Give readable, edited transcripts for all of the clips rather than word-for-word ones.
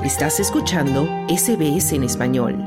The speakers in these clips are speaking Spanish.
Estás escuchando SBS en español.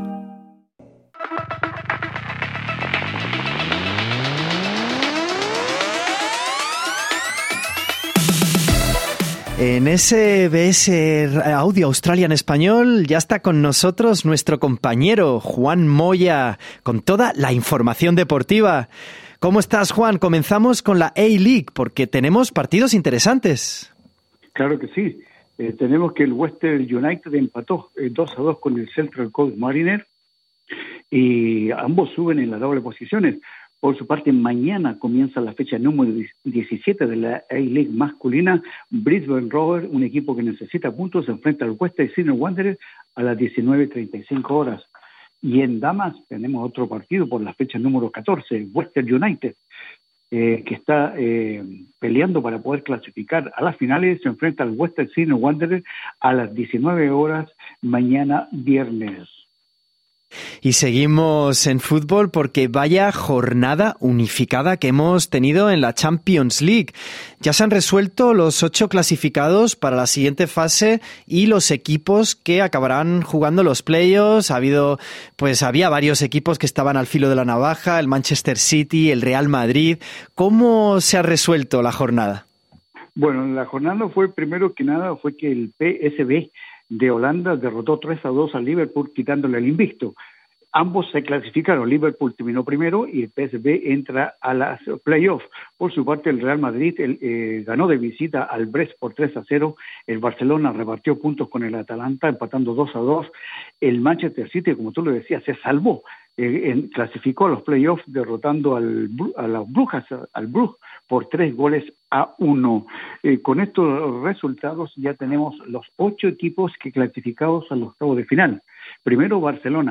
En SBS Audio Australia en español ya está con nosotros nuestro compañero Juan Moya con toda la información deportiva. ¿Cómo estás, Juan? Comenzamos con la A-League porque tenemos partidos interesantes. Claro que sí. Tenemos que el Western United empató 2-2 con el Central Coast Mariners y ambos suben en las dobles posiciones. Por su parte, mañana comienza la fecha número 17 de la A-League masculina. Brisbane Rovers, un equipo que necesita puntos, se enfrenta al Western Sydney Wanderers a las 19:35 horas. Y en damas tenemos otro partido por la fecha número 14, Western United, que está peleando para poder clasificar a las finales. Se enfrenta al Western Sydney Wanderers a las 19 horas mañana viernes. Y seguimos en fútbol porque vaya jornada unificada que hemos tenido en la Champions League. Ya se han resuelto los 8 clasificados para la siguiente fase y los equipos que acabarán jugando los playoffs. Había varios equipos que estaban al filo de la navaja, el Manchester City, el Real Madrid. ¿Cómo se ha resuelto la jornada? Bueno, la jornada fue que el PSV de Holanda derrotó 3-2 al Liverpool, quitándole el invicto. Ambos se clasificaron. Liverpool terminó primero y el PSV entra a las playoffs. Por su parte, el Real Madrid ganó de visita al Brest por 3-0. El Barcelona repartió puntos con el Atalanta, empatando 2-2. El Manchester City, como tú lo decías, se salvó. Clasificó a los playoffs derrotando al Brugge por 3-1. Con estos resultados ya tenemos los 8 equipos que clasificados a los octavos de final. Primero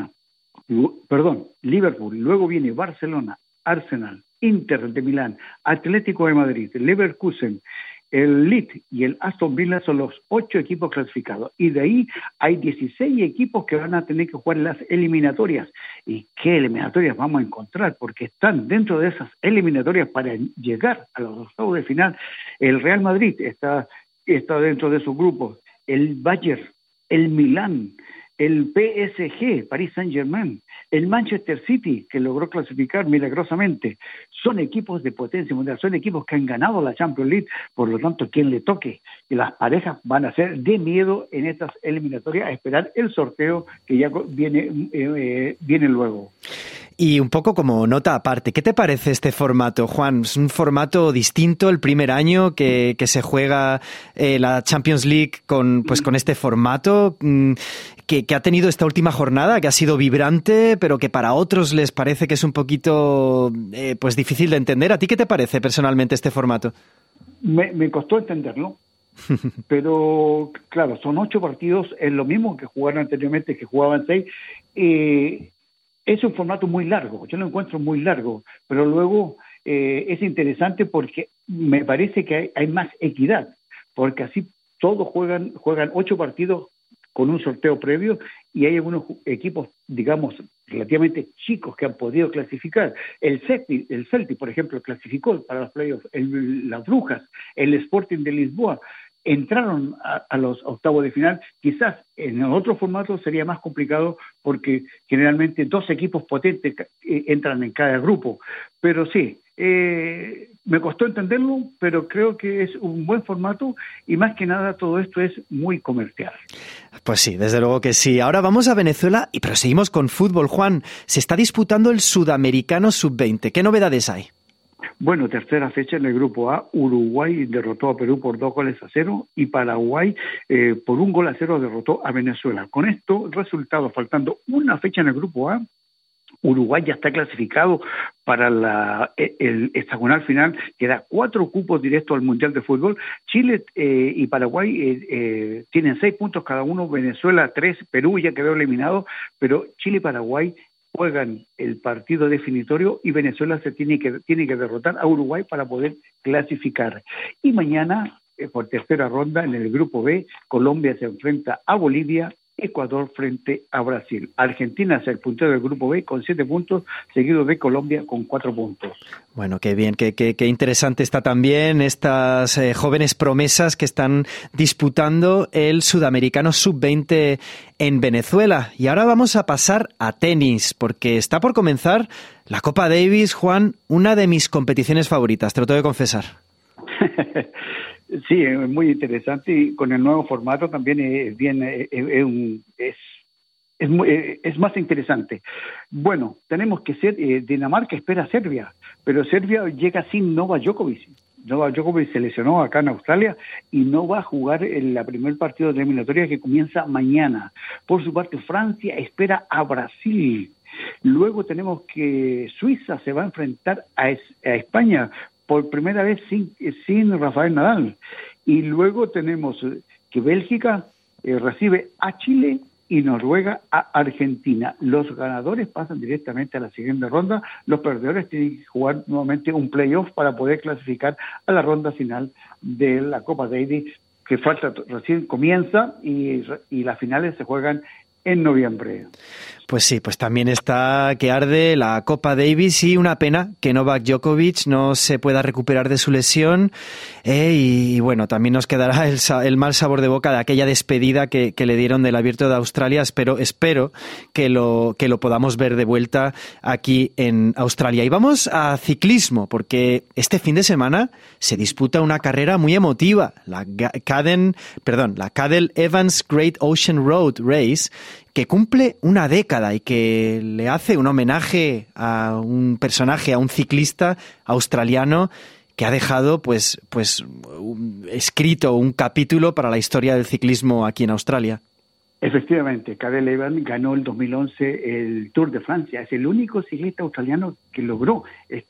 Liverpool, luego viene Barcelona, Arsenal, Inter de Milán, Atlético de Madrid, Leverkusen, el Leeds y el Aston Villa son los 8 equipos clasificados. Y de ahí hay 16 equipos que van a tener que jugar las eliminatorias. ¿Y qué eliminatorias vamos a encontrar? Porque están dentro de esas eliminatorias para llegar a los octavos de final. El Real Madrid está dentro de sus grupos. El Bayern, el Milán, el PSG, Paris Saint-Germain, el Manchester City, que logró clasificar milagrosamente. Son equipos de potencia mundial, son equipos que han ganado la Champions League, por lo tanto, quien le toque, y las parejas van a ser de miedo en estas eliminatorias a esperar el sorteo que ya viene luego. Y un poco como nota aparte, ¿qué te parece este formato, Juan? Es un formato distinto el primer año que se juega la Champions League con este formato que ha tenido esta última jornada, que ha sido vibrante, pero que para otros les parece que es un poquito difícil de entender. ¿A ti qué te parece personalmente este formato? Me costó entenderlo. Pero claro, son 8 partidos, es lo mismo que jugaron anteriormente, que jugaban 6. Es un formato muy largo, yo lo encuentro muy largo, pero luego es interesante porque me parece que hay más equidad, porque así todos juegan 8 partidos con un sorteo previo y hay algunos equipos, digamos, relativamente chicos que han podido clasificar. El Celtic, por ejemplo, clasificó para los playoffs, las Brujas, el Sporting de Lisboa, entraron a los octavos de final. Quizás en otro formato sería más complicado porque generalmente 2 equipos potentes entran en cada grupo. Pero sí, me costó entenderlo, pero creo que es un buen formato y más que nada todo esto es muy comercial. Pues sí, desde luego que sí. Ahora vamos a Venezuela pero seguimos con fútbol, Juan. Se está disputando el Sudamericano Sub-20. ¿Qué novedades hay? Bueno, tercera fecha en el grupo A. Uruguay derrotó a Perú por 2-0 y Paraguay por 1-0 derrotó a Venezuela. Con esto, resultado, faltando una fecha en el grupo A, Uruguay ya está clasificado para el hexagonal final, que da 4 cupos directos al Mundial de Fútbol. Chile y Paraguay tienen 6 puntos cada uno, Venezuela 3, Perú ya quedó eliminado, pero Chile y Paraguay juegan el partido definitorio y Venezuela tiene que derrotar a Uruguay para poder clasificar. Y mañana, por tercera ronda, en el grupo B, Colombia se enfrenta a Bolivia, Ecuador frente a Brasil. Argentina es el puntero del grupo B con 7 puntos, seguido de Colombia con 4 puntos. Bueno, qué bien, qué interesante está también estas jóvenes promesas que están disputando el Sudamericano Sub-20 en Venezuela. Y ahora vamos a pasar a tenis, porque está por comenzar la Copa Davis, Juan, una de mis competiciones favoritas, te lo tengo que confesar. Sí, es muy interesante y con el nuevo formato también es más interesante. Bueno, tenemos que ser, Dinamarca espera a Serbia, pero Serbia llega sin Novak Djokovic. Novak Djokovic se lesionó acá en Australia y no va a jugar en la primer partido de eliminatoria que comienza mañana. Por su parte, Francia espera a Brasil. Luego tenemos que Suiza se va a enfrentar a España por primera vez sin Rafael Nadal. Y luego tenemos que Bélgica recibe a Chile y Noruega a Argentina. Los ganadores pasan directamente a la siguiente ronda. Los perdedores tienen que jugar nuevamente un playoff para poder clasificar a la ronda final de la Copa Davis, que recién comienza y las finales se juegan en noviembre. Pues sí, pues también está que arde la Copa Davis y una pena que Novak Djokovic no se pueda recuperar de su lesión y bueno, también nos quedará el mal sabor de boca de aquella despedida que le dieron del Abierto de Australia. Espero que lo podamos ver de vuelta aquí en Australia. Y vamos a ciclismo, porque este fin de semana se disputa una carrera muy emotiva, la Cadel Evans Great Ocean Road Race, que cumple una década y que le hace un homenaje a un personaje, a un ciclista australiano que ha dejado escrito un capítulo para la historia del ciclismo aquí en Australia. Efectivamente, Cadel Evans ganó el 2011 el Tour de Francia. Es el único ciclista australiano que logró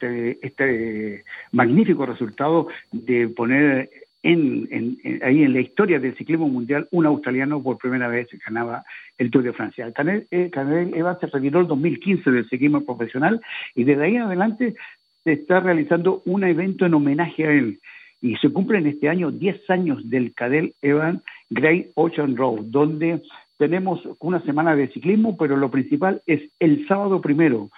este magnífico resultado de poner ahí en la historia del ciclismo mundial, un australiano por primera vez ganaba el Tour de Francia. Cadel Evans se retiró en 2015 del ciclismo profesional y desde ahí en adelante se está realizando un evento en homenaje a él. Y se cumplen este año 10 años del Cadel Evans Great Ocean Road, donde tenemos una semana de ciclismo, pero lo principal es el sábado 1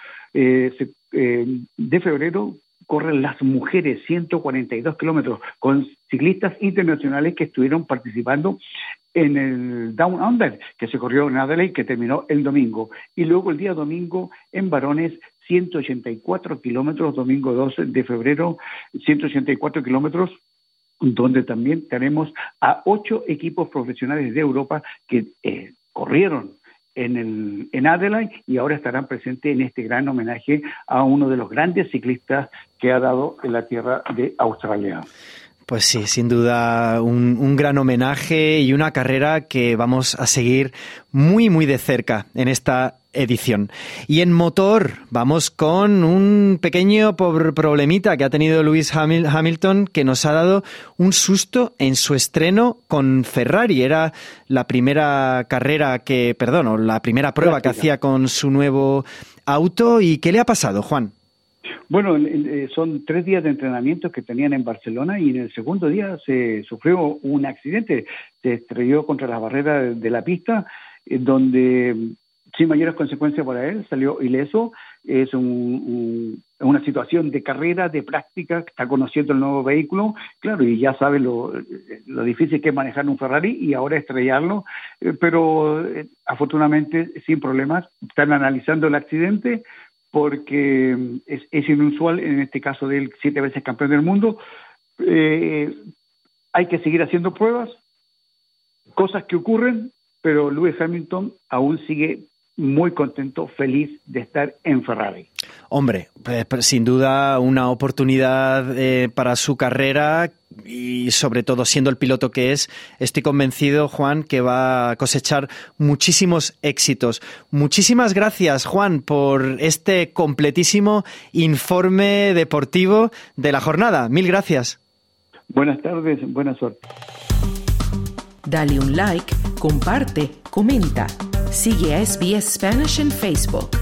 de febrero, corren las mujeres 142 kilómetros con ciclistas internacionales que estuvieron participando en el Down Under, que se corrió en Adelaide, que terminó el domingo. Y luego el día domingo en varones 184 kilómetros, domingo 12 de febrero, 184 kilómetros, donde también tenemos a 8 equipos profesionales de Europa que corrieron en Adelaide y ahora estarán presentes en este gran homenaje a uno de los grandes ciclistas que ha dado en la tierra de Australia. Pues sí, sin duda un gran homenaje y una carrera que vamos a seguir muy, muy de cerca en esta edición. Y en motor vamos con un pequeño problemita que ha tenido Lewis Hamilton, que nos ha dado un susto en su estreno con Ferrari. Era la primera la primera prueba que hacía con su nuevo auto. ¿Y qué le ha pasado, Juan? Bueno, son 3 días de entrenamiento que tenían en Barcelona y en el segundo día se sufrió un accidente. Se estrelló contra las barreras de la pista, donde sin mayores consecuencias para él, salió ileso. Es una situación de carrera, de práctica, está conociendo el nuevo vehículo, claro, y ya sabe lo difícil que es manejar un Ferrari y ahora estrellarlo, pero afortunadamente sin problemas. Están analizando el accidente porque es inusual, en este caso de él, 7 veces campeón del mundo. Hay que seguir haciendo pruebas, cosas que ocurren, pero Lewis Hamilton aún sigue muy contento, feliz de estar en Ferrari. Hombre, sin duda una oportunidad para su carrera y sobre todo siendo el piloto que es, estoy convencido, Juan, que va a cosechar muchísimos éxitos. Muchísimas gracias, Juan, por este completísimo informe deportivo de la jornada. Mil gracias. Buenas tardes, buena suerte. Dale un like, comparte, comenta. Sigue a SBS Spanish en Facebook.